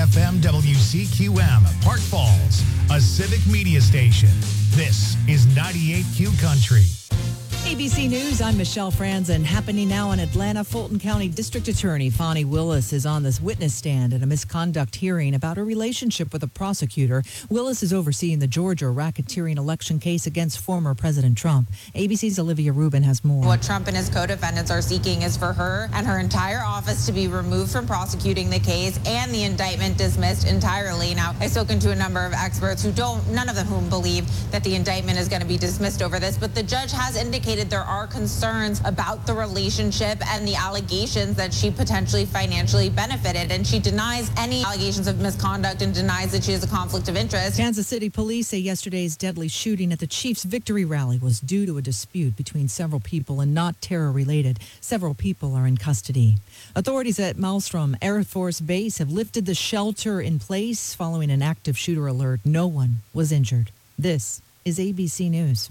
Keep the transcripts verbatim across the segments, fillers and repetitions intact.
F M W C Q M, Park Falls, a civic media station. This is ninety-eight Q Country. A B C News, I'm Michelle Franzen. Happening now in Atlanta, Fulton County District Attorney Fani Willis is on this witness stand at a misconduct hearing about her relationship with a prosecutor. Willis is overseeing the Georgia racketeering election case against former President Trump. A B C's Olivia Rubin has more. What Trump and his co-defendants are seeking is for her and her entire office to be removed from prosecuting the case and the indictment dismissed entirely. Now, I've spoken to a number of experts who don't, none of them whom believe that the indictment is going to be dismissed over this, but the judge has indicated there are concerns about the relationship and the allegations that she potentially financially benefited, and she denies any allegations of misconduct and denies that she has a conflict of interest. Kansas City police say yesterday's deadly shooting at the Chiefs victory rally was due to a dispute between several people and not terror-related. Several people are in custody. Authorities at Malmstrom Air Force Base have lifted the shelter in place following an active shooter alert. No one was injured. This is A B C News.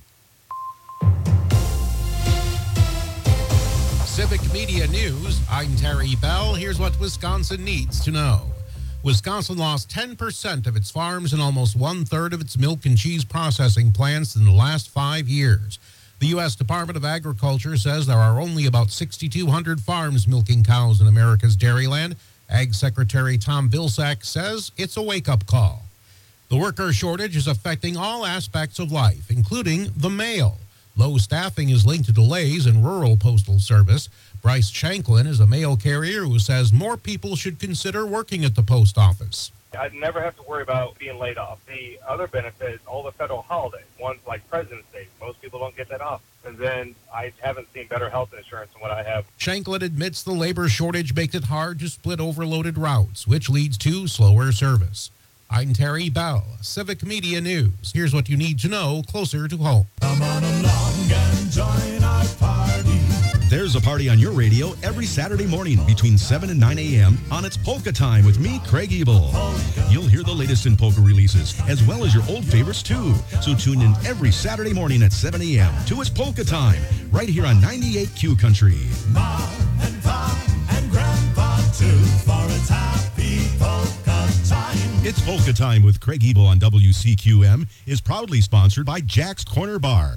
Civic Media News, I'm Terry Bell. Here's what Wisconsin needs to know. Wisconsin lost ten percent of its farms and almost one-third of its milk and cheese processing plants in the last five years. The U S Department of Agriculture says there are only about six thousand two hundred farms milking cows in America's dairyland. Ag Secretary Tom Vilsack says it's a wake-up call. The worker shortage is affecting all aspects of life, including the mail. Low staffing is linked to delays in rural postal service. Bryce Shanklin is a mail carrier who says more people should consider working at the post office. I'd never have to worry about being laid off. The other benefit is all the federal holidays, ones like President's Day. Most people don't get that off. And then I haven't seen better health insurance than what I have. Shanklin admits the labor shortage makes it hard to split overloaded routes, which leads to slower service. I'm Terry Bell, Civic Media News. Here's what you need to know closer to home. Come on along and join our party. There's a party on your radio every Saturday morning between seven and nine a.m. on It's Polka Time with me, Craig Ebel. You'll hear the latest in polka releases, as well as your old favorites, too. So tune in every Saturday morning at seven a.m. to It's Polka Time, right here on ninety-eight Q Country. Mom and Pop and Grandpa, too, for it's happy polka time. It's Polka Time with Craig Ebel on W C Q M is proudly sponsored by Jack's Corner Bar.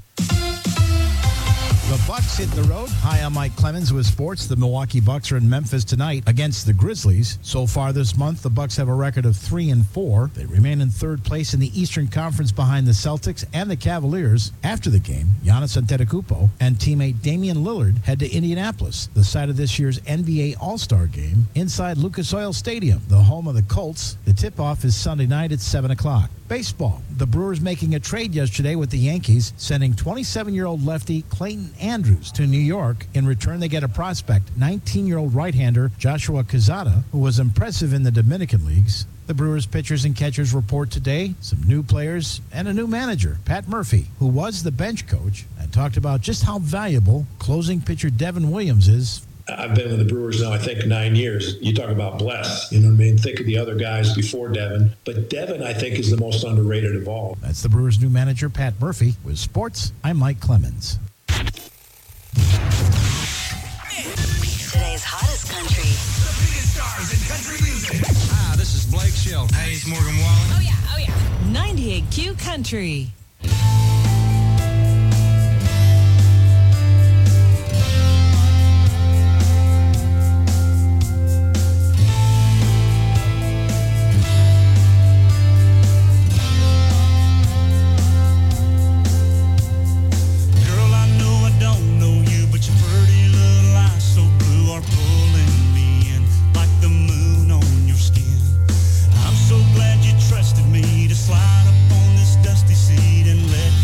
The Bucks hit the road. Hi, I'm Mike Clemens with sports. The Milwaukee Bucks are in Memphis tonight against the Grizzlies. So far this month, the Bucks have a record of three and four. They remain in third place in the Eastern Conference behind the Celtics and the Cavaliers. After the game, Giannis Antetokounmpo and teammate Damian Lillard head to Indianapolis, the site of this year's N B A All-Star Game, inside Lucas Oil Stadium, the home of the Colts. The tip-off is Sunday night at seven o'clock. Baseball. The Brewers making a trade yesterday with the Yankees, sending twenty-seven-year-old lefty Clayton Andrews to New York. In return, they get a prospect, nineteen-year-old right-hander Joshua Quezada, who was impressive in the Dominican leagues. The Brewers pitchers and catchers report today, some new players and a new manager, Pat Murphy, who was the bench coach, and talked about just how valuable closing pitcher Devin Williams is. I've been with the Brewers now, I think, nine years. You talk about blessed. You know what I mean? Think of the other guys before Devin. But Devin, I think, is the most underrated of all. That's the Brewers' new manager, Pat Murphy. With sports, I'm Mike Clemens. Today's hottest country. The biggest stars in country music. Hi, this is Blake Shelton. Hey, it's Morgan Wallen. Oh, yeah, oh, yeah. ninety-eight Q Country. I'm so glad you trusted me to slide up on this dusty seat and let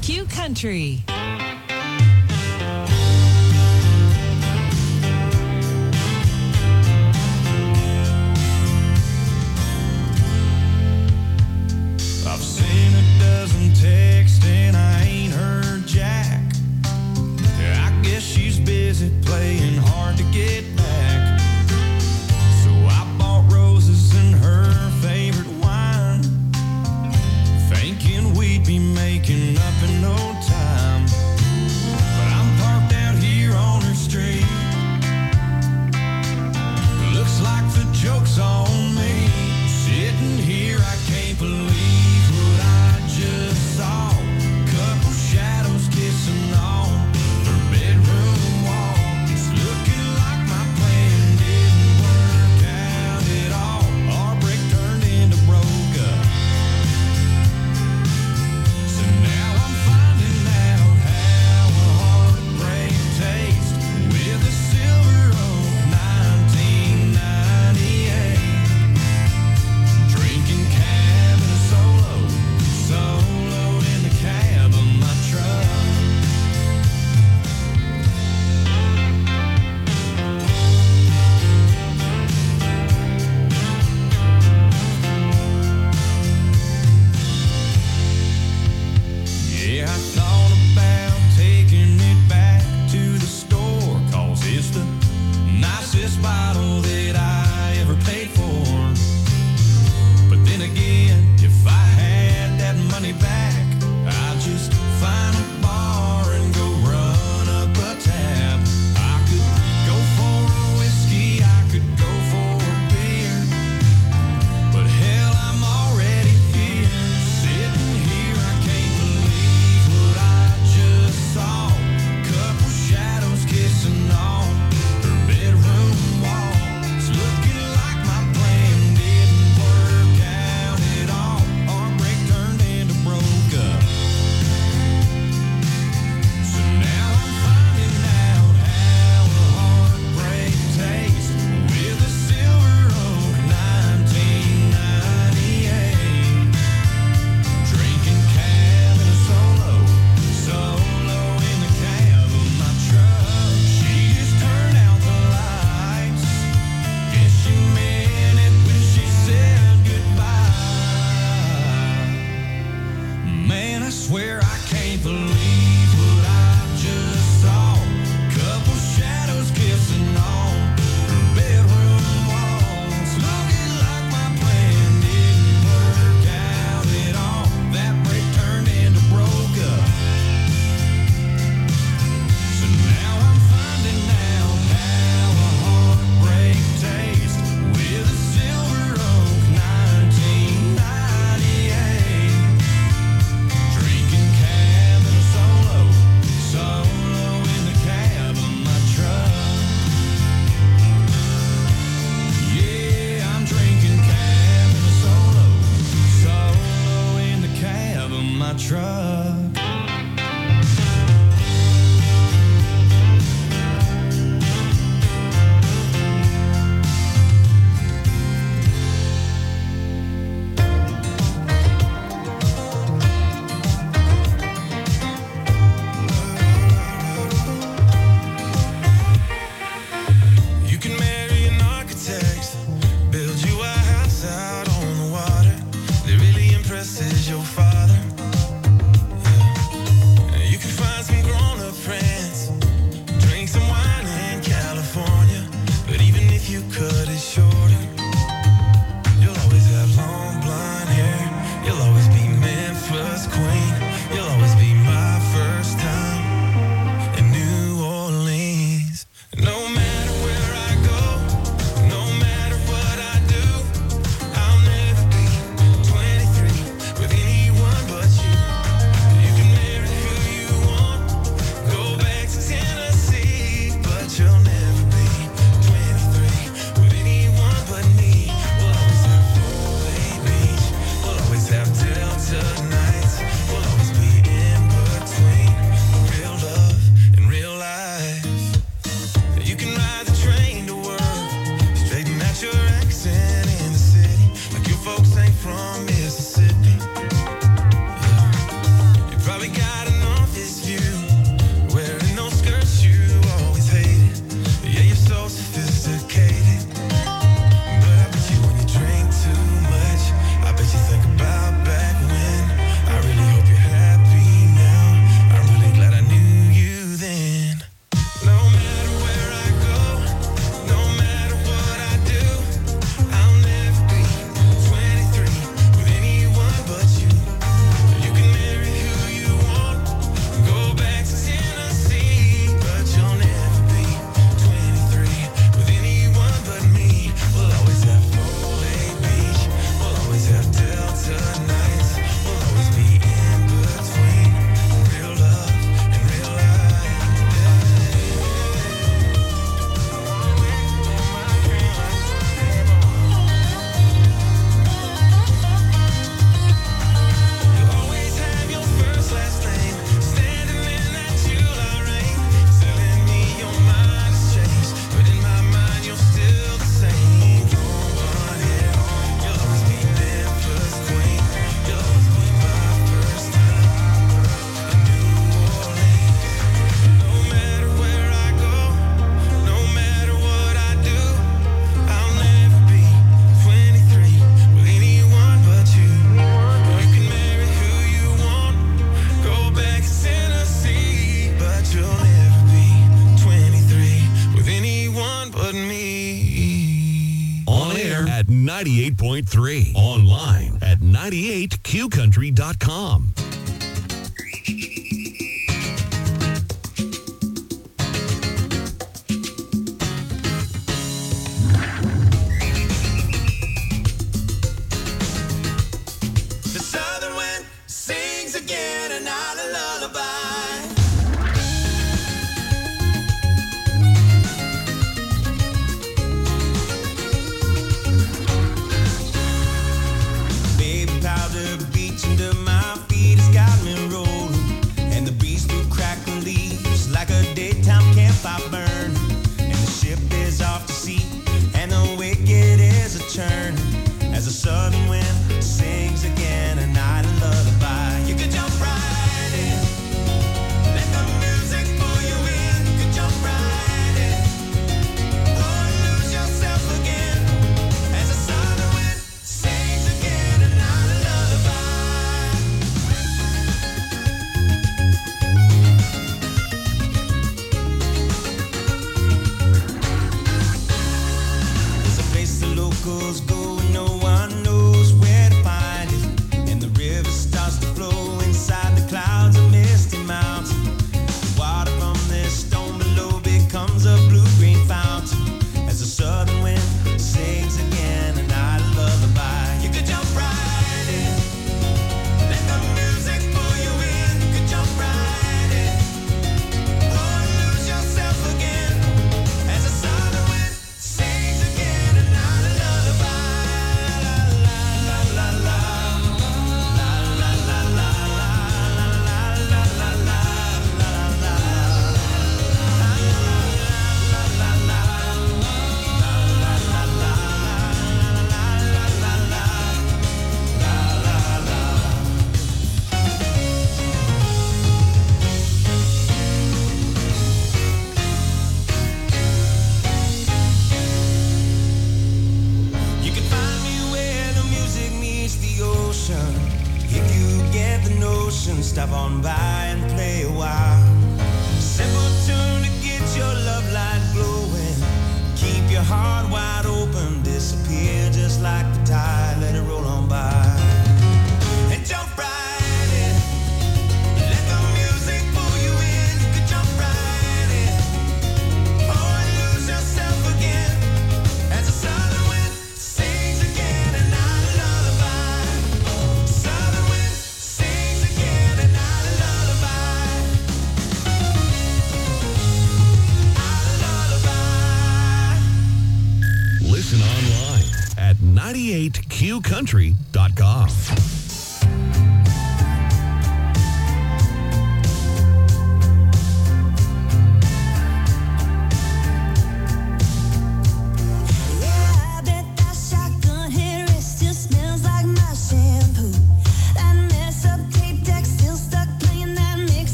Q Country. I've seen a dozen texts and I ain't heard Jack. I guess she's busy playing hard to get back. So I bought roses and her favorite wine, thinking we'd be making up in no time. But I'm parked out here on her street. Looks like the joke's on me. Sitting here, I can't believe what I just saw. Couple shadows kissing on her bedroom wall. It's looking like my plan didn't work out at all. Our break turned into broke up. So now I'm finding out how a heartbreak tastes with a Silver Oak nineteen ninety-eight. Drinking cabin solo, solo in the cab of my truck. Yeah, I thought about taking it back to the store, 'cause it's the nicest bottle that I ever paid for. But then again, if I had that money back, I'd just find a bar and go run up a tab. I could go for a whiskey, I could go for a beer, but hell, I'm already here. Sitting here, I can't believe what I just saw. Couple shadows kissing on her bedroom wall. It's looking like my plan didn't work out at all. Our break turned into broke up. So now I'm finding out how a heartbreak tastes with a Silver Oak nineteen ninety-eight. Drinking cabin solo, solo in the cab of my truck. She just turned out the lights. Guess she meant it when she said goodbye. Man, I swear I can't believe what I just saw. Couple shadows kissing on her bedroom walls. Looking like my plan didn't work out at all. That break turned into broke up. So now I'm finding out how a heartbreak tastes with a Silver Oak nineteen ninety-eight. Drinking cabin solo, solo in the cab of my truck. Yeah, I'm drinking cabin solo, solo in the cab of my truck. You can marry an architect, build you a house out on the water that really impresses your father. Yeah. ninety-eight point three. Online at ninety-eight q country dot com. Stop on by and play a while. Simple tune to get your love light glowing. Keep your heart wide open. Disappear just like the tide. Let it roll on by. And jump right in. Let the music pull you in. You can jump right in. Or lose yourself again. As the southern wind sings again. And I lullaby. Southern wind sings again. And I lullaby. I lullaby. Listen online at ninety-eight q country dot com.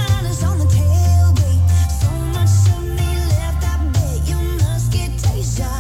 Taste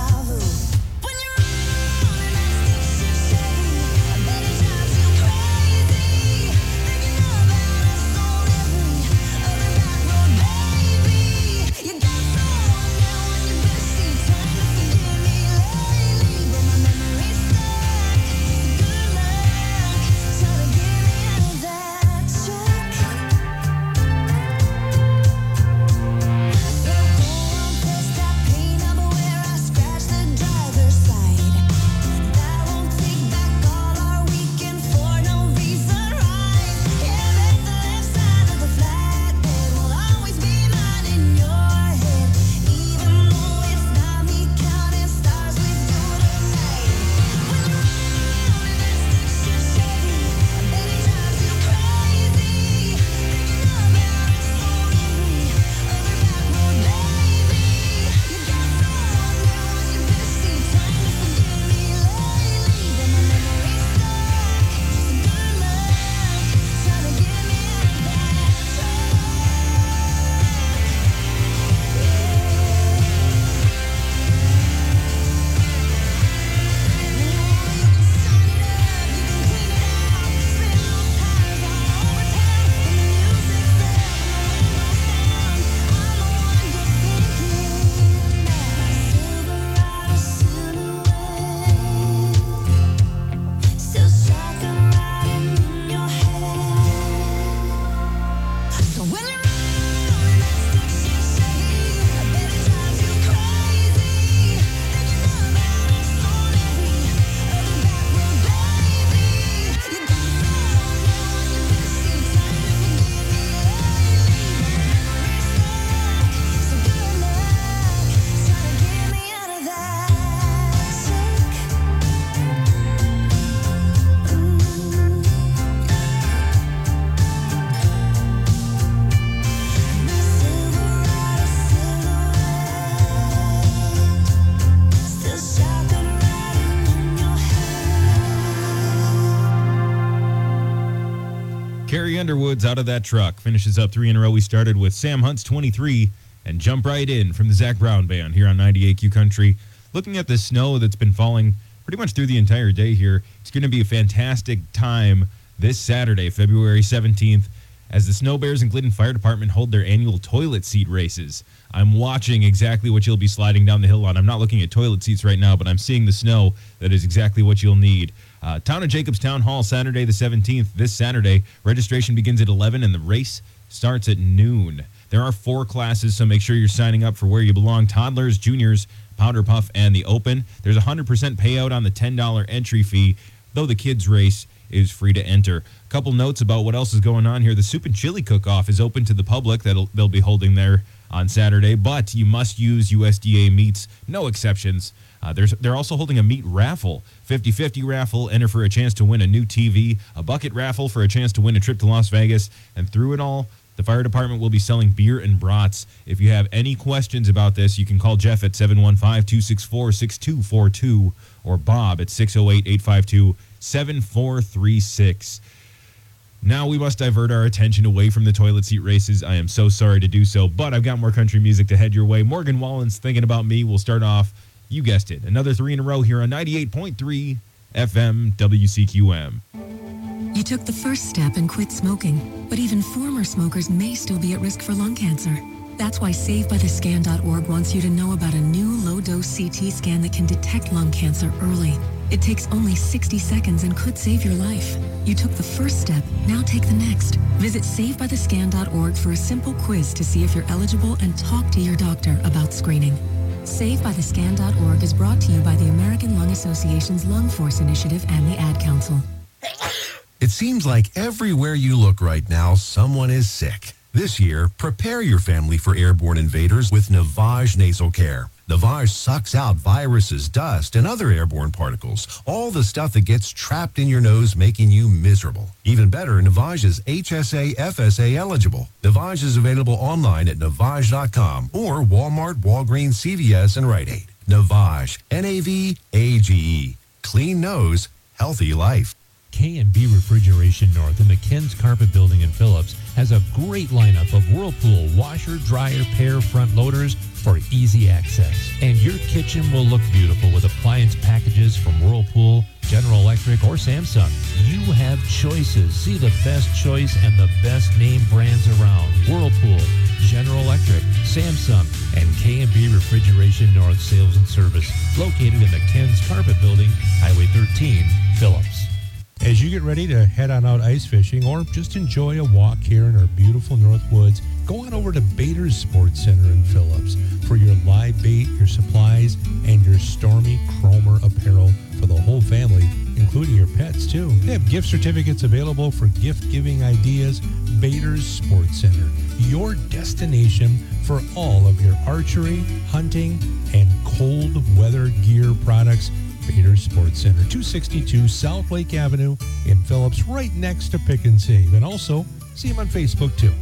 Carrie Underwood's out of that truck. Finishes up three in a row. We started with Sam Hunt's twenty-three and Jump Right In from the Zach Brown Band here on ninety-eight Q Country. Looking at the snow that's been falling pretty much through the entire day here, it's going to be a fantastic time this Saturday, February seventeenth, as the Snow Bears and Glidden Fire Department hold their annual toilet seat races. I'm watching exactly what you'll be sliding down the hill on. I'm not looking at toilet seats right now, but I'm seeing the snow. That is exactly what you'll need. Uh, Town of Jacobs Town Hall, Saturday the seventeenth, this Saturday. Registration begins at eleven and the race starts at noon. There are four classes, so make sure you're signing up for where you belong. Toddlers, juniors, Powder Puff, and the Open. There's a one hundred percent payout on the ten dollars entry fee, though the kids' race is free to enter. A couple notes about what else is going on here. The Soup and Chili Cook-Off is open to the public. That'll they'll be holding there on Saturday, but you must use U S D A meats, no exceptions. Uh, there's They're also holding a meat raffle, fifty-fifty raffle. Enter for a chance to win a new T V, a bucket raffle for a chance to win a trip to Las Vegas, and through it all, the fire department will be selling beer and brats. If you have any questions about this, you can call Jeff at seven one five, two six four, six two four two or Bob at six oh eight, eight five two, seven four three six. Now we must divert our attention away from the toilet seat races. I am so sorry to do so, but I've got more country music to head your way. Morgan Wallen's Thinking About Me will start off, you guessed it, another three in a row here on ninety-eight point three F M W C Q M. You took the first step and quit smoking, but even former smokers may still be at risk for lung cancer. That's why save by the scan dot org wants you to know about a new low-dose C T scan that can detect lung cancer early. It takes only sixty seconds and could save your life. You took the first step, now take the next. Visit save by the scan dot org for a simple quiz to see if you're eligible and talk to your doctor about screening. save by the scan dot org is brought to you by the American Lung Association's Lung Force Initiative and the Ad Council. It seems like everywhere you look right now, someone is sick. This year, prepare your family for airborne invaders with Navage Nasal Care. Navage sucks out viruses, dust, and other airborne particles, all the stuff that gets trapped in your nose, making you miserable. Even better, Navage is H S A F S A eligible. Navage is available online at navage dot com or Walmart, Walgreens, C V S, and Rite Aid. Navage, N A V A G E. Clean nose, healthy life. K and B Refrigeration North in the Ken's Carpet Building in Phillips has a great lineup of Whirlpool washer, dryer, pair front loaders for easy access. And your kitchen will look beautiful with appliance packages from Whirlpool, General Electric, or Samsung. You have choices. See the best choice and the best name brands around. Whirlpool, General Electric, Samsung, and K and B Refrigeration North Sales and Service, located in the Ken's Carpet Building, Highway thirteen, Phillips. As you get ready to head on out ice fishing or just enjoy a walk here in our beautiful North Woods, go on over to Bader's Sports Center in Phillips for your live bait, your supplies, and your Stormy Cromer apparel for the whole family, including your pets too. They have gift certificates available for gift-giving ideas. Bader's Sports Center, your destination for all of your archery, hunting, and cold weather gear products. Bader's Sports Center, two sixty-two South Lake Avenue in Phillips, right next to Pick and Save. And also, see him on Facebook, too.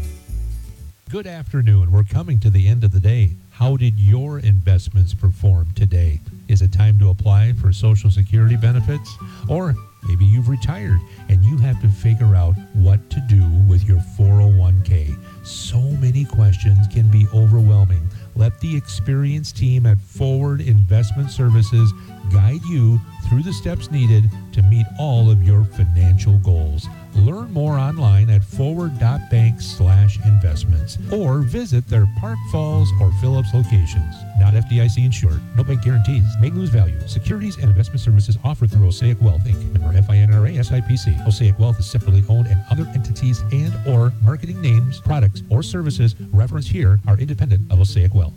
Good afternoon. We're coming to the end of the day. How did your investments perform today? Is it time to apply for Social Security benefits? Or maybe you've retired and you have to figure out what to do with your four oh one k. So many questions can be overwhelming. Let the experienced team at Forward Investment Services guide you through the steps needed to meet all of your financial goals. Learn more online at forward.bank slash investments or visit their Park Falls or Phillips locations. Not F D I C insured. No bank guarantees. May lose value. Securities and investment services offered through Osaic Wealth, Incorporated. Member F I N R A S I P C. Osaic Wealth is separately owned, and other entities and or marketing names, products, or services referenced here are independent of Osaic Wealth.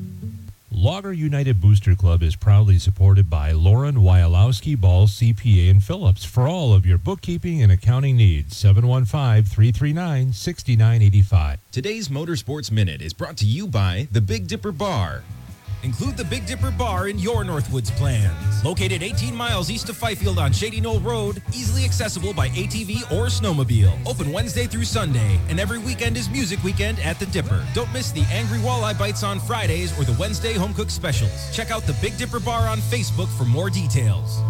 Logger United Booster Club is proudly supported by Lauren Wyalowski Ball C P A in Phillips for all of your bookkeeping and accounting needs. seven one five, three three nine, six nine eight five. Today's Motorsports Minute is brought to you by the Big Dipper Bar. Include the Big Dipper Bar in your Northwoods plans. Located eighteen miles east of Fifield on Shady Knoll Road, easily accessible by A T V or snowmobile. Open Wednesday through Sunday, and every weekend is Music Weekend at the Dipper. Don't miss the Angry Walleye Bites on Fridays or the Wednesday Home Cook Specials. Check out the Big Dipper Bar on Facebook for more details.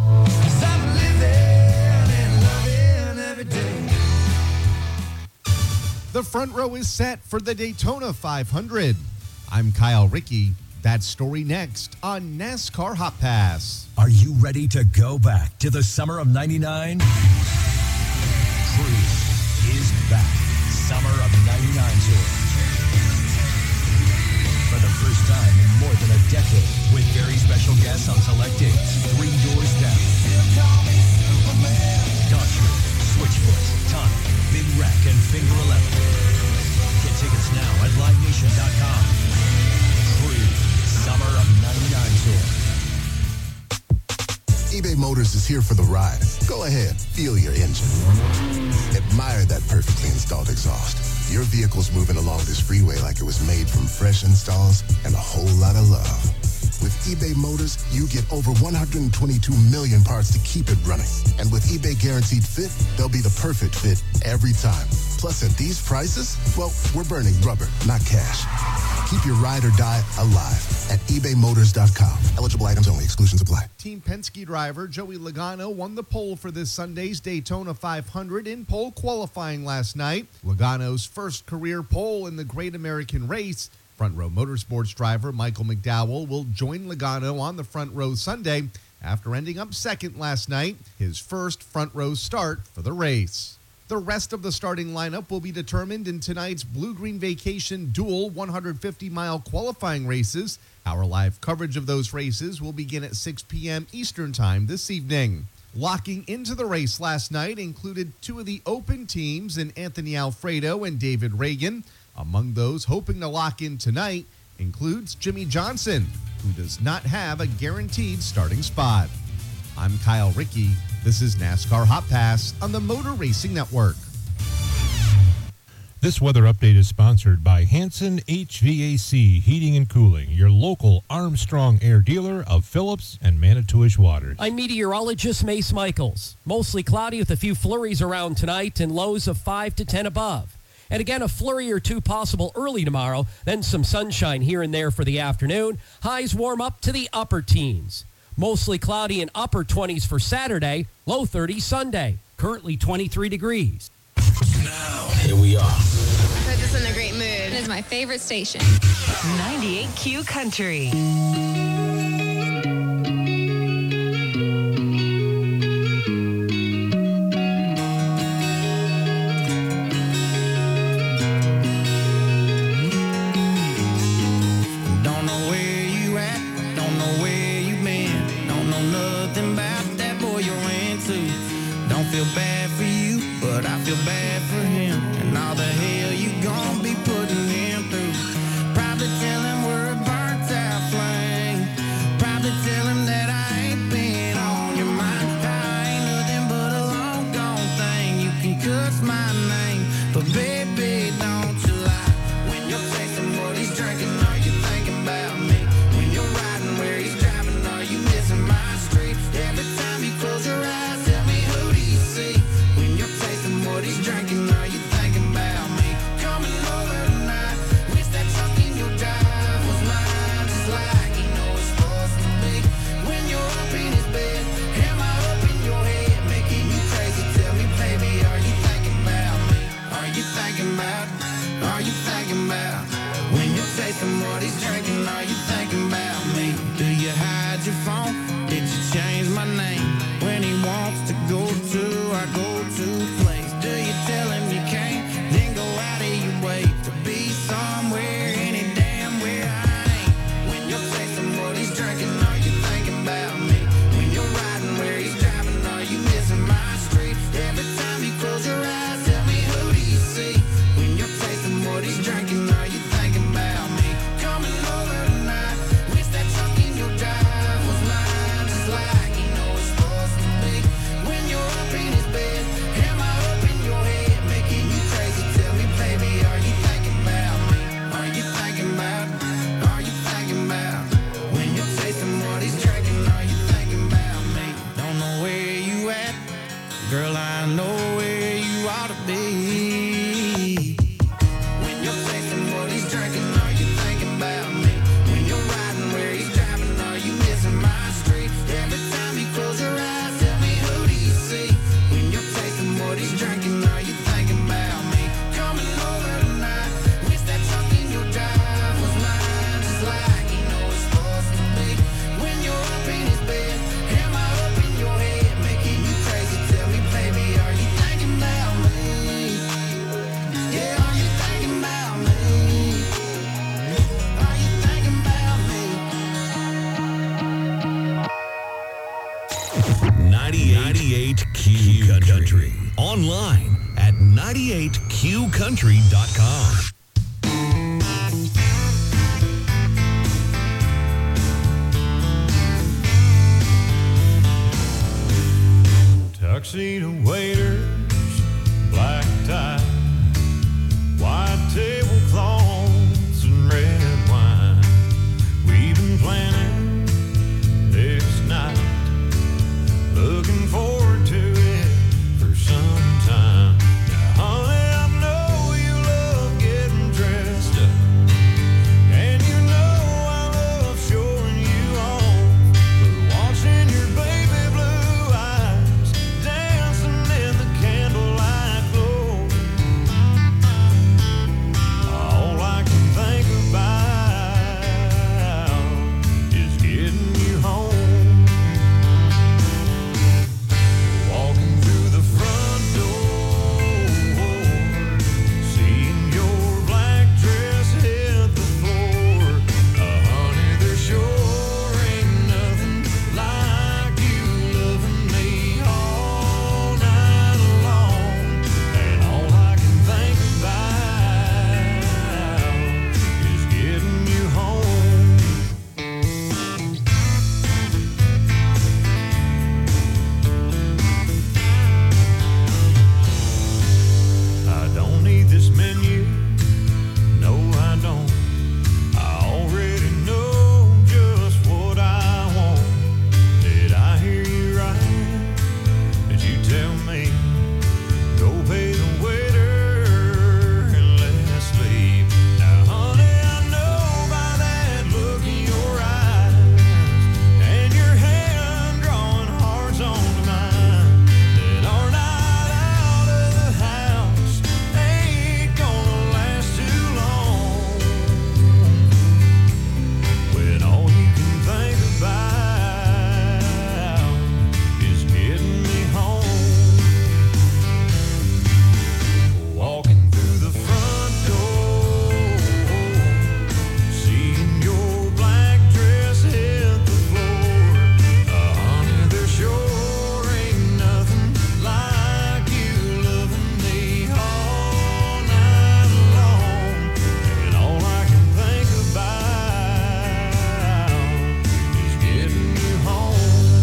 The front row is set for the Daytona five hundred. I'm Kyle Rickey. That story next on NASCAR Hot Pass. Are you ready to go back to the summer of ninety-nine? Cruise is back. Summer of ninety-nine tour. For the first time in more than a decade, with very special guests on select dates, three doors down. Country, Switchfoot, Tonic, Big Wreck, and Finger eleven. Get tickets now at live nation dot com. Cruise, Summer of ninety-nine tour. eBay Motors is here for the ride. Go ahead, feel your engine. Admire that perfectly installed exhaust. Your vehicle's moving along this freeway like it was made from fresh installs and a whole lot of love. With eBay Motors, you get over one hundred twenty-two million parts to keep it running. And with eBay Guaranteed Fit, they'll be the perfect fit every time. Plus, at these prices, well, we're burning rubber, not cash. Keep your ride or die alive at ebay motors dot com. Eligible items only. Exclusions apply. Team Penske driver Joey Logano won the pole for this Sunday's Daytona five hundred in pole qualifying last night. Logano's first career pole in the Great American Race. Front Row Motorsports driver Michael McDowell will join Logano on the front row Sunday after ending up second last night, his first front row start for the race. The rest of the starting lineup will be determined in tonight's Blue Green Vacation dual one hundred fifty mile qualifying races. Our live coverage of those races will begin at six p.m. Eastern Time this evening. Locking into the race last night included two of the open teams in Anthony Alfredo and David Reagan. Among those hoping to lock in tonight includes Jimmy Johnson, who does not have a guaranteed starting spot. I'm Kyle Rickey. This is NASCAR Hot Pass on the Motor Racing Network. This weather update is sponsored by Hanson H V A C Heating and Cooling, your local Armstrong Air dealer of Phillips and Manitowish Waters. I'm meteorologist Mace Michaels. Mostly cloudy with a few flurries around tonight and lows of five to ten above. And again, a flurry or two possible early tomorrow, then some sunshine here and there for the afternoon. Highs warm up to the upper teens. Mostly cloudy and upper twenties for Saturday, low thirties Sunday. Currently twenty-three degrees. Now, here we are. Puts us in a great mood. It's my favorite station. ninety-eight Q Country. Feel bad for you, but I feel bad for him and all the hell you gon' be putting him through. Probably tell him we're a burnt out flame. Probably tell him that I ain't been on your mind. I ain't nothing but a long gone thing. You can cuss my name, but baby, don't you lie. When you're tasting what he's drinking, are you thinking about me? When you're riding where he's driving, are you missing my street? Every time you close your eyes, when you're tasting what he's drinking, are you thinking about me? Coming over tonight, wish that truck in your drive was mine, just like you know it's supposed to be. When you're up in his bed, am I up in your head, making you crazy? Tell me, baby, are you thinking about me? Are you thinking about, are you thinking about? When you're tasting what he's drinking, are you thinking about me? Do you hide your phone? Did you change my name? When he wants to go to our go-to place, do you tell him you can't? Then go out of your way to be somewhere, any damn where I ain't. When you're tasting what he's drinking, are you thinking about me? When you're riding where he's driving, are you missing my street? Every time you close your eyes, tell me who do you see? When you're tasting what he's drinking, are you thinking about me? Coming over tonight, wish that truck in your drive was mine, just like you know it's supposed to be. When you're up in his bed, am I up in your head, making you crazy? Tell me, baby, are you thinking about me? Are you thinking about, are you thinking about? When you're tasting what he's drinking, are you thinking about me? Don't know where you at, girl, I know where you ought to be. When you're tasting what he's drinking, are you thinking about me? When you're riding where he's driving, are you missing my street? Every time you close your eyes, tell me who do you see? When you're tasting what he's drinking, are you thinking about me? Coming over ninety-eight Q Country. Online at ninety-eight q country dot com. Tuxedo waiters, black tie, white tablecloths and red wine. We've been planning this night, looking forward to it for some time. Now, honey, I know you love getting dressed up, and you know I love showing you off, but watching your baby blue eyes dancing in the candlelight glow, all I can think about is getting you home. Walking through the front door, seeing your black dress hit the floor. Uh, honey, there sure ain't nothing like you loving me all night long. And all I can think about is getting you home. I don't need this menu, no I don't. I already know just what I want. Did I hear you right? Did you tell me? Go pay the waiter and let's leave. Now honey, I know by that look in your eyes and your hand drawing hearts onto mine that our night out of the house ain't gonna last too long, when all you can think about is getting me home. Walking through the front door, seeing your black dress hit the floor. Uh, honey, there sure ain't nothing like you loving me all night long. And all I can think about is getting you home.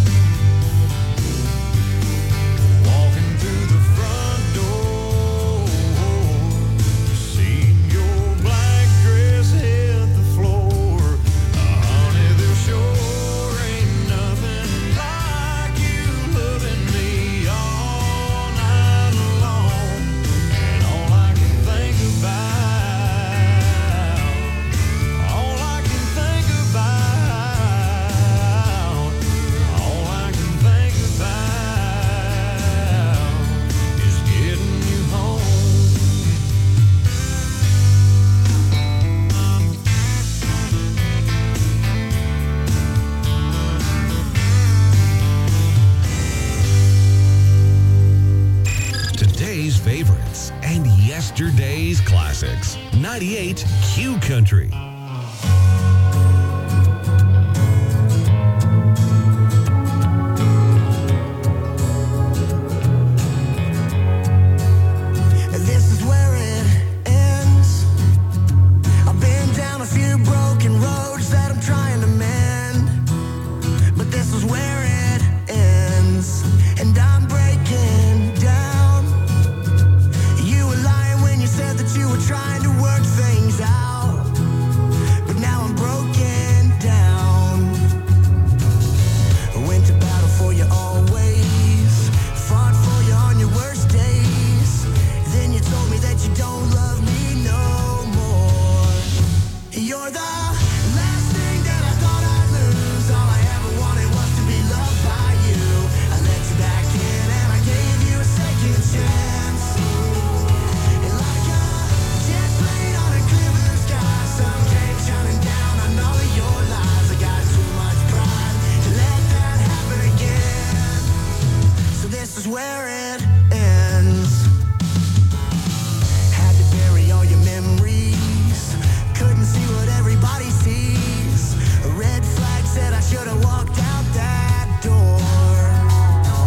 Walking through the front door, seeing your black dress hit the floor. Uh, honey, there sure ain't nothing like you loving me all night long. And all I can think about, all I can think about, all I can think about is getting you home. Today's favorites and yesterday's classics. ninety-eight Q Country. This is where it ends. I've been down a few broken roads that I'm trying to mend, but this is where it ends, and I'm breaking down. You were lying when you said that you were trying to work things out, but now I'm broken down. I went to battle for you always, fought for you on your worst days. Then you told me that you don't love me no more. You're the last thing that I thought I'd lose. All I ever wanted was to be loved by you. I let you back in and I gave you a second chance. And like a jet plane on a clear blue sky, sun came shining down on all of your lies. I got too much pride to let that happen again. So this is where it ends. Had to bury all your memories. Couldn't see what everybody sees. A red flag said I should have walked out that door.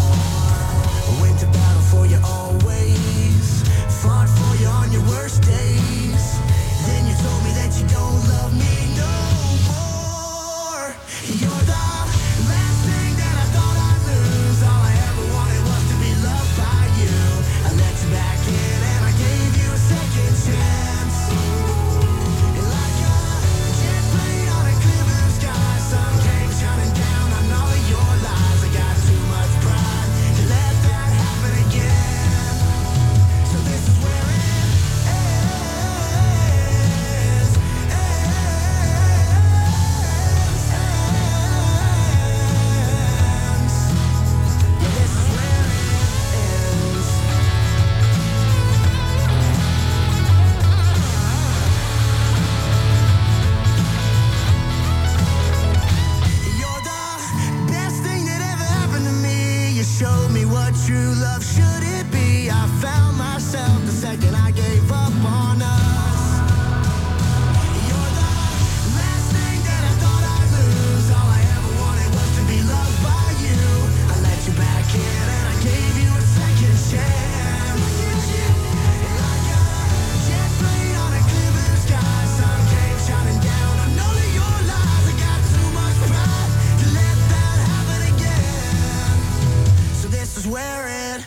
showed me what true love should it be. I found myself the second I gave up on us. You're the last thing that I thought I'd lose. All I ever wanted was to be loved by you. I let you back in and I gave you a second chance. Like a jet plane on a clear blue sky, sun came shining down. I know that your lies, I got too much pride to let that happen again. So this is where it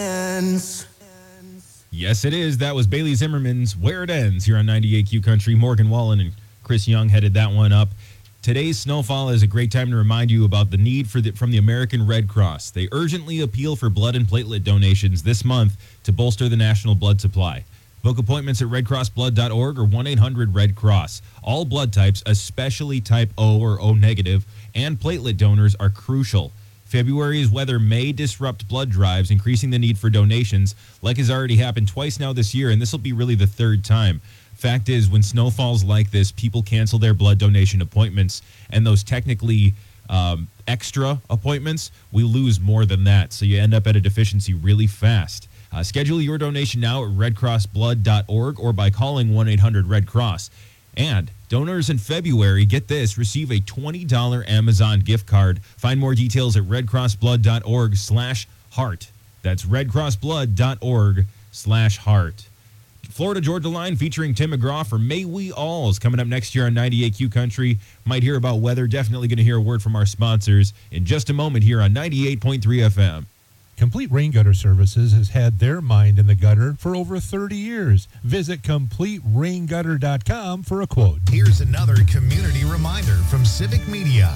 ends. Yes, it is. That was Bailey Zimmerman's Where It Ends here on ninety-eight Q Country. Morgan Wallen and Chris Young headed that one up. Today's snowfall is a great time to remind you about the need for the, from the American Red Cross. They urgently appeal for blood and platelet donations this month to bolster the national blood supply. Book appointments at red cross blood dot org or one eight hundred red cross. All blood types, especially type O or O negative, and platelet donors are crucial. February's weather may disrupt blood drives, increasing the need for donations, like has already happened twice now this year, and this will be really the third time. Fact is, when snow falls like this, people cancel their blood donation appointments, and those technically um, extra appointments, we lose more than that, so you end up at a deficiency really fast. Uh, schedule your donation now at red cross blood dot org or by calling one eight hundred red cross. And donors in February, get this, receive a twenty dollars Amazon gift card. Find more details at red cross blood dot org slash heart. That's red cross blood dot org slash heart. Florida Georgia Line featuring Tim McGraw for May We All is coming up next year on ninety-eight Q Country. Might hear about weather. Definitely going to hear a word from our sponsors in just a moment here on ninety-eight point three F M. Complete Rain Gutter Services has had their mind in the gutter for over thirty years. Visit complete rain gutter dot com for a quote. Here's another community reminder from Civic Media.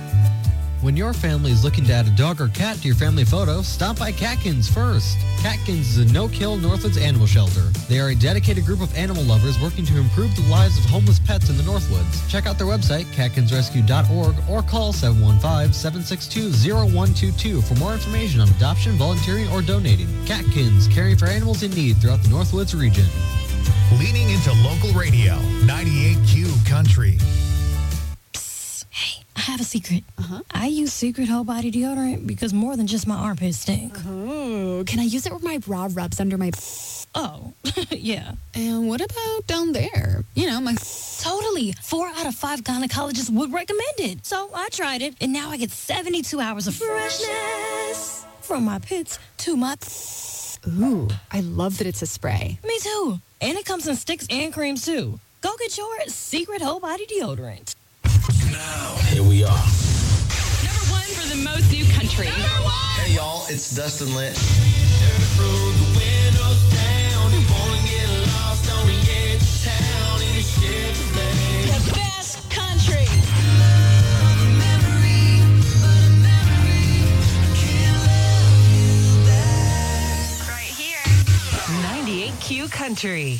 When your family is looking to add a dog or cat to your family photo, stop by Catkins first. Catkins is a no-kill Northwoods animal shelter. They are a dedicated group of animal lovers working to improve the lives of homeless pets in the Northwoods. Check out their website, catkins rescue dot org, or call seven one five, seven six two, zero one two two for more information on adoption, volunteering, or donating. Catkins, caring for animals in need throughout the Northwoods region. Leaning into local radio, ninety-eight Q Country. I have a secret. Uh-huh. I use Secret Whole Body Deodorant because more than just my armpits stink. Oh, can I use it where my bra rubs under my... Oh, yeah. And what about down there? You know, my... Totally. Four out of five gynecologists would recommend it. So I tried it, and now I get seventy-two hours of freshness from my pits to my... Ooh, I love that it's a spray. Me too. And it comes in sticks and creams, too. Go get your Secret Whole Body Deodorant. Now, here we are. Number one for the most new country. Hey, y'all, it's Dustin Lynch. The best country. Right here. ninety-eight Q Country.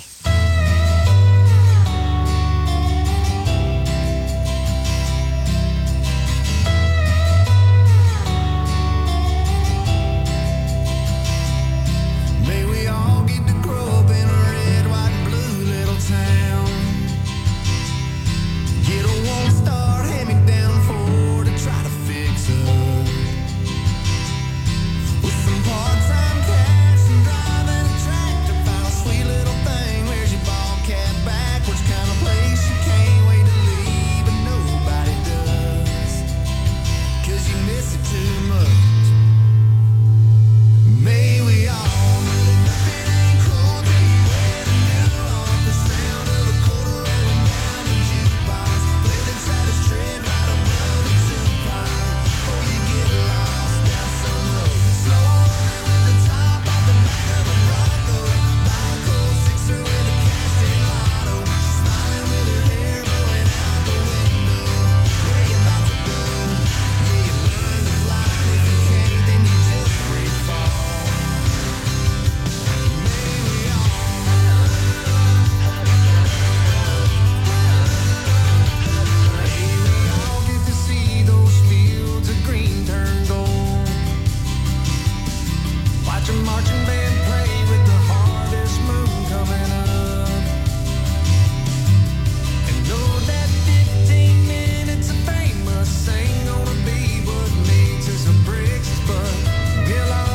Will I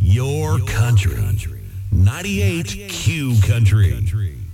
your country. ninety-eight Q Country.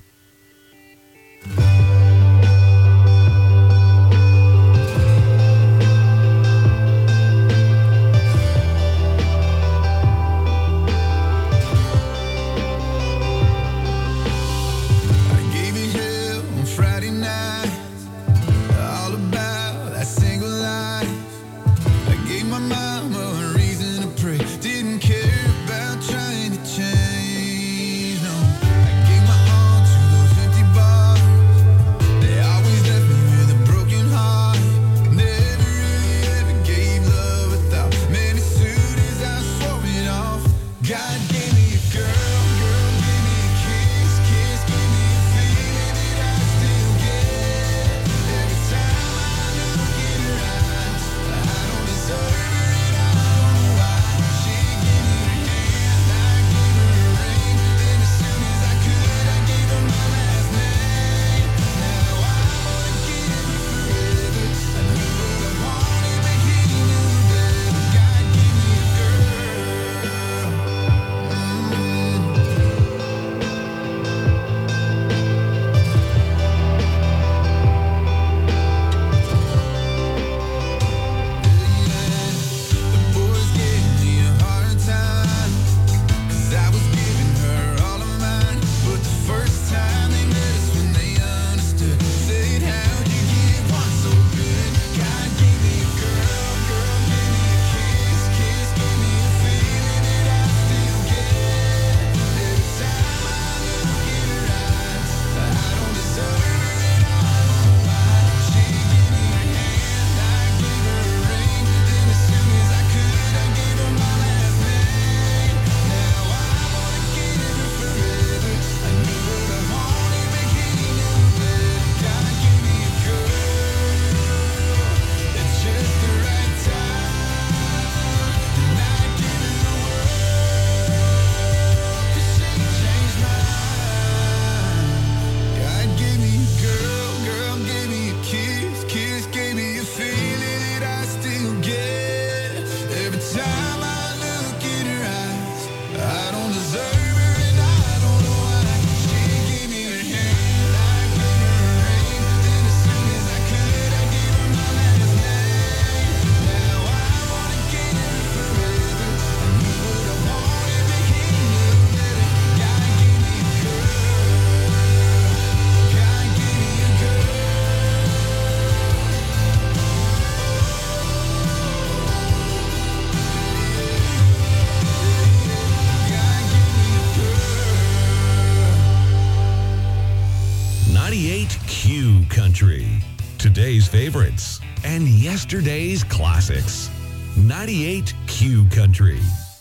ninety-eight Q Country. Today's favorites and yesterday's classics. ninety-eight Q Country.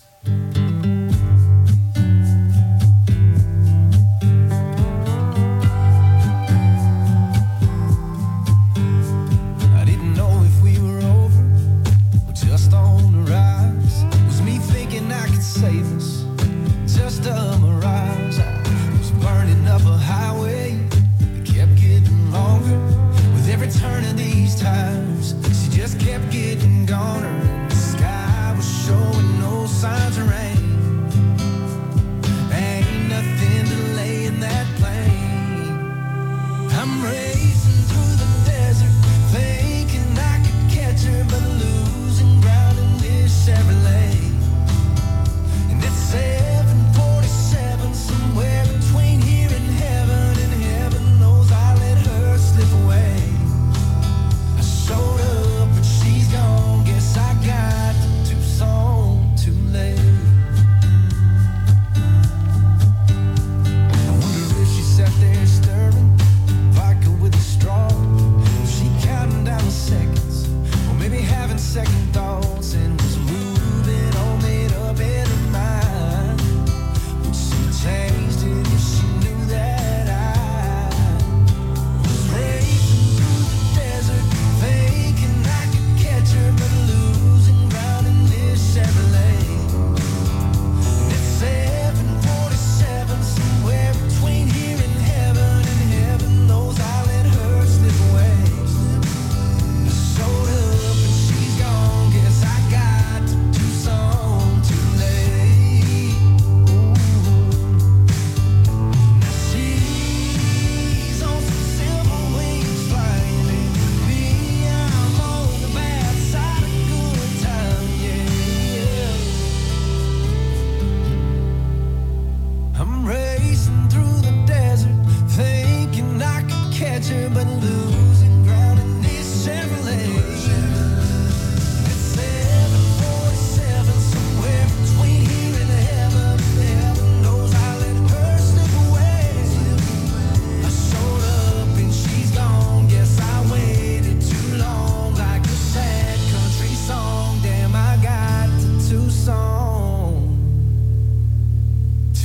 I didn't know if we were over or just on the rise. Was me thinking I could save us? Just a mirage. I was burning up a highway that kept getting longer. With every turn of these tires, she just kept getting goner. The sky was showing no signs of rain.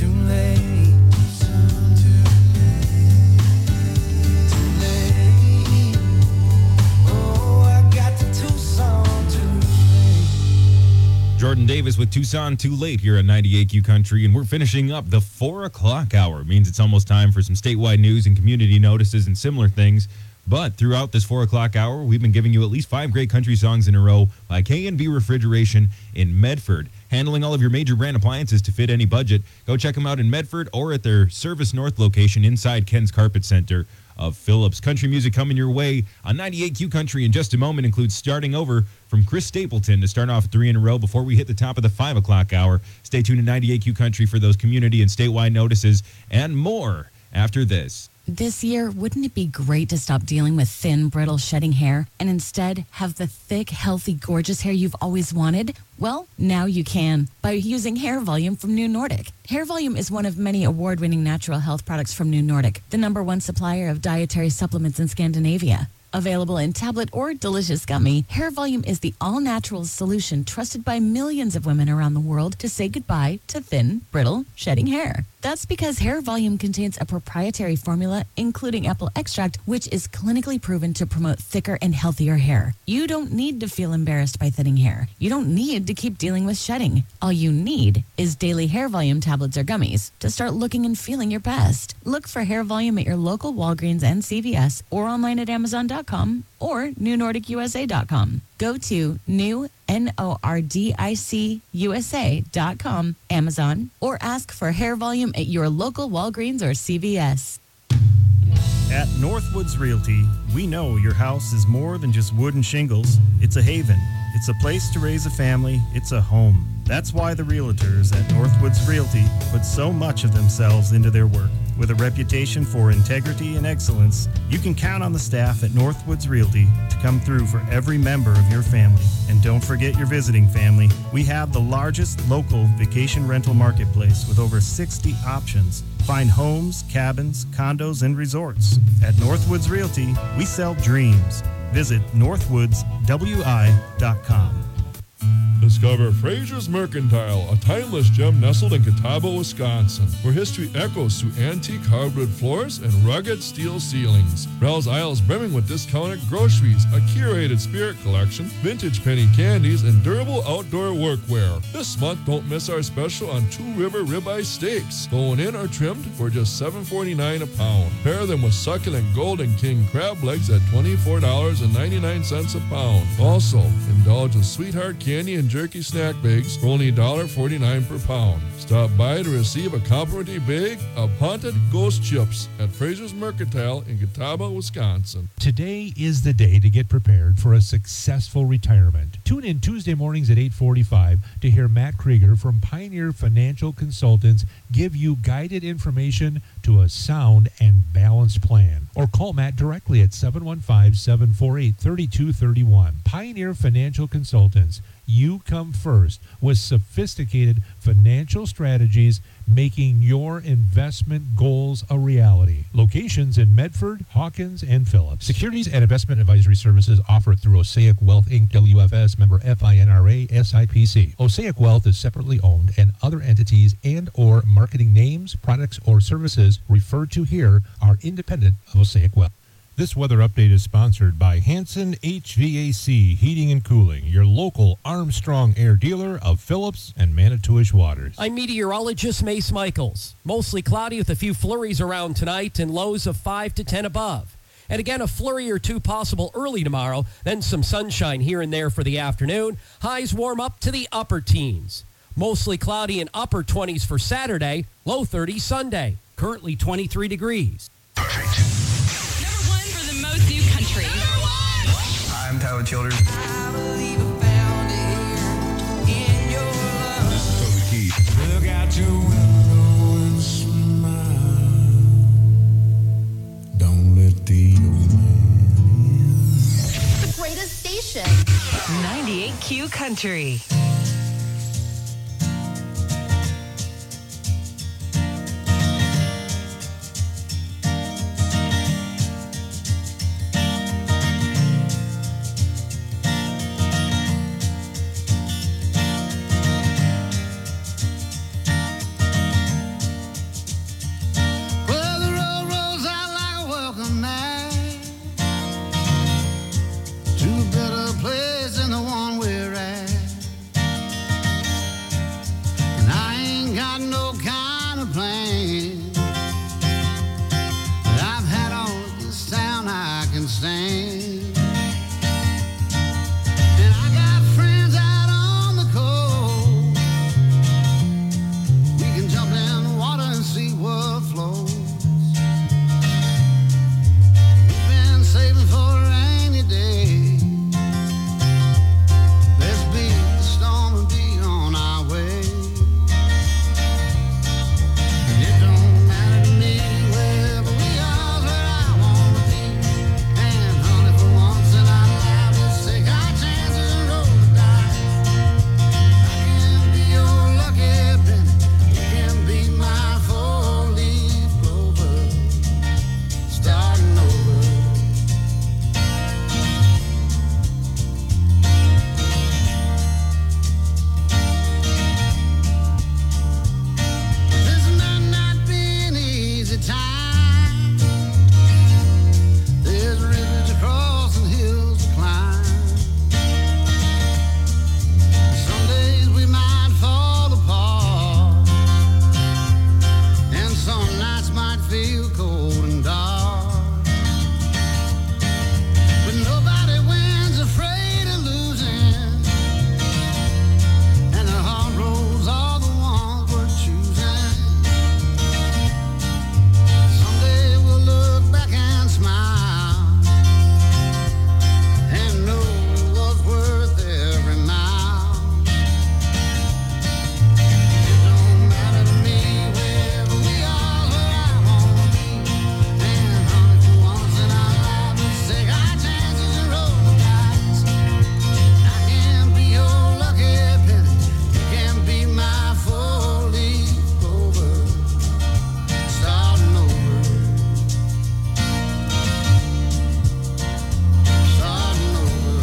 too late. Too late. Oh, I got to Tucson too late. Jordan Davis with Tucson Too Late here at ninety-eight Q Country, and we're finishing up the four o'clock hour. It means it's almost time for some statewide news and community notices and similar things. But throughout this four o'clock hour, we've been giving you at least five great country songs in a row by K and B Refrigeration in Medford. Handling all of your major brand appliances to fit any budget. Go check them out in Medford or at their Service North location inside Ken's Carpet Center of Phillips. Country music coming your way on ninety-eight Q Country in just a moment includes Starting Over from Chris Stapleton to start off three in a row before we hit the top of the five o'clock hour. Stay tuned to ninety-eight Q Country for those community and statewide notices and more after this. This year, wouldn't it be great to stop dealing with thin, brittle, shedding hair and instead have the thick, healthy, gorgeous hair you've always wanted? Well, now you can by using Hair Volume from New Nordic. Hair Volume is one of many award-winning natural health products from New Nordic, the number one supplier of dietary supplements in Scandinavia. Available in tablet or delicious gummy, Hair Volume is the all-natural solution trusted by millions of women around the world to say goodbye to thin, brittle, shedding hair. That's because Hair Volume contains a proprietary formula, including apple extract, which is clinically proven to promote thicker and healthier hair. You don't need to feel embarrassed by thinning hair. You don't need to keep dealing with shedding. All you need is daily Hair Volume tablets or gummies to start looking and feeling your best. Look for Hair Volume at your local Walgreens and C V S or online at amazon dot com or new nordic u s a dot com. Go to new N O R D I C U S A dot com, Amazon, or ask for Hair Volume at your local Walgreens or C V S. At Northwoods Realty, we know your house is more than just wood and shingles. It's a haven. It's a place to raise a family. It's a home. That's why the realtors at Northwoods Realty put so much of themselves into their work. With a reputation for integrity and excellence, you can count on the staff at Northwoods Realty to come through for every member of your family. And don't forget your visiting family. We have the largest local vacation rental marketplace with over sixty options. Find homes, cabins, condos, and resorts. At Northwoods Realty, we sell dreams. Visit northwoods w i dot com. Discover Fraser's Mercantile, a timeless gem nestled in Catawba, Wisconsin, where history echoes through antique hardwood floors and rugged steel ceilings. Browse aisles brimming with discounted groceries, a curated spirit collection, vintage penny candies, and durable outdoor workwear. This month, don't miss our special on Two River ribeye steaks, bone in or trimmed for just seven ninety-nine a pound. Pair them with succulent Golden King crab legs at twenty-four ninety-nine a pound. Also, indulge in sweetheart candy and jerky snack bags for only one forty-nine per pound. Stop by to receive a complimentary bag of haunted ghost chips at Fraser's Mercantile in Catawba, Wisconsin. Today is the day to get prepared for a successful retirement. Tune in Tuesday mornings at eight forty-five to hear Matt Krieger from Pioneer Financial Consultants give you guided information to a sound and balanced plan. Or call Matt directly at seven one five, seven four eight, three two three one. Pioneer Financial Consultants. You come first with sophisticated financial strategies, making your investment goals a reality. Locations in Medford, Hawkins, and Phillips. Securities and investment advisory services offered through Osaic Wealth Incorporated. W F S member FINRA S I P C. Osaic Wealth is separately owned, and other entities and or marketing names, products, or services referred to here are independent of Osaic Wealth. This weather update is sponsored by Hanson H V A C Heating and Cooling, your local Armstrong Air dealer of Phillips and Manitowish Waters. I'm meteorologist Mace Michaels. Mostly cloudy with a few flurries around tonight and lows of five to ten above. And again, a flurry or two possible early tomorrow, then some sunshine here and there for the afternoon. Highs warm up to the upper teens. Mostly cloudy and upper twenties for Saturday, low thirties Sunday. Currently twenty-three degrees. Most new country. I'm Tyler Childers. Look out your window and smile. Don't let the old man in. The greatest station. ninety-eight Q Country. a plan. I've had all this town I can stand. And I got friends out on the coast. We can jump in the water and see what flows. We've been saving for a rainy day. Let's beat the storm and be on our way. And it don't matter to me wherever we are, where I wanna be. And honey, for once in our lives, let's take our chances and roll the dice. I can be your lucky penny. You can be my four-leaf clover. Starting over. This might not be an easy time. There's rivers to cross and hills to climb. Some days we might fall apart, and some nights might feel cold and dark. But nobody wins afraid of losing, and the hard roads are the ones worth choosing. Someday we'll look back and smile, and know it was worth every mile. It don't matter to me wherever we are, where I wanna be. And honey, for once in our lives, let's take our chances and roll the dice. I can be your lucky penny. You can be my four-leaf clover. Starting over. Starting over.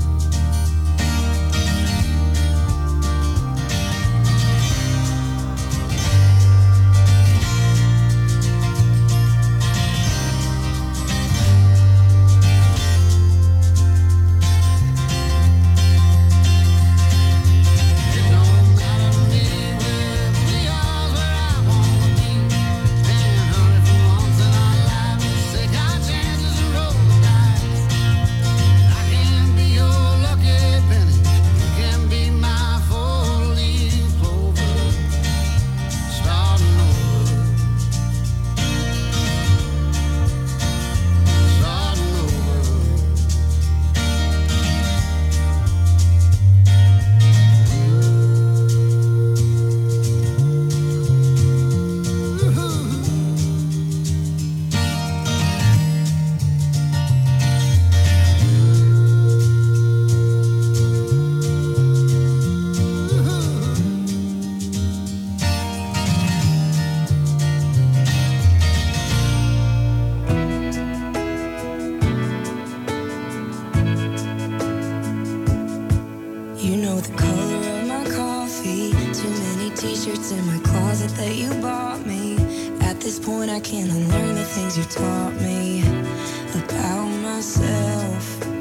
It don't matter to me wherever we are, where I wanna be. And honey, for once in our lives, let's take our chances and roll the dice. I can be your lucky penny. You can be my four-leaf clover. Starting over. Starting over. You know the color of my coffee. Too many t-shirts in my closet that you bought me. At this point I can't unlearn the things you taught me about myself.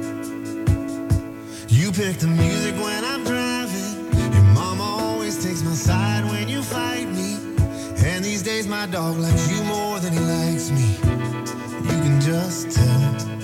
You pick the music when I'm driving. Your mama always takes my side when you fight me. And these days my dog likes you more than he likes me. You can just tell.